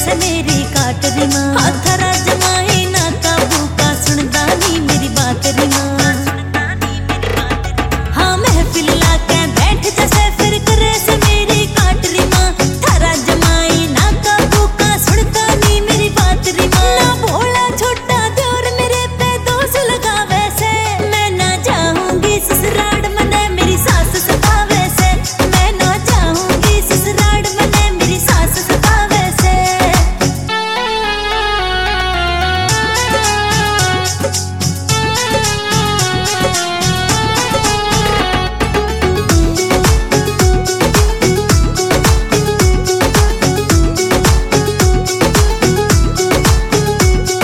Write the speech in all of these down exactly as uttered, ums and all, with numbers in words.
से मेरी काट री माँ। हथरा जमाए ना काबू का सुनदा नी मेरी बात री माँ। हाँ महफिल लाके बैठ जैसे फिर करे से मेरी काट री माँ। थारा जमाए ना काबू का सुनदा नी मेरी बात री माँ। ना भोला छोटा देवर मेरे पे दोष लगावे से, मैं ना जाऊंगी ससुराल मने मेरी सास सतावे से। मैं ना जाऊंगी ससुराल मने मेरी सास सतावे से।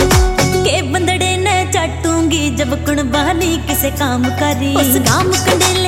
के बंदड़े ने चाटूंगी जब कुणबानी किसे काम करी। उस काम कंडे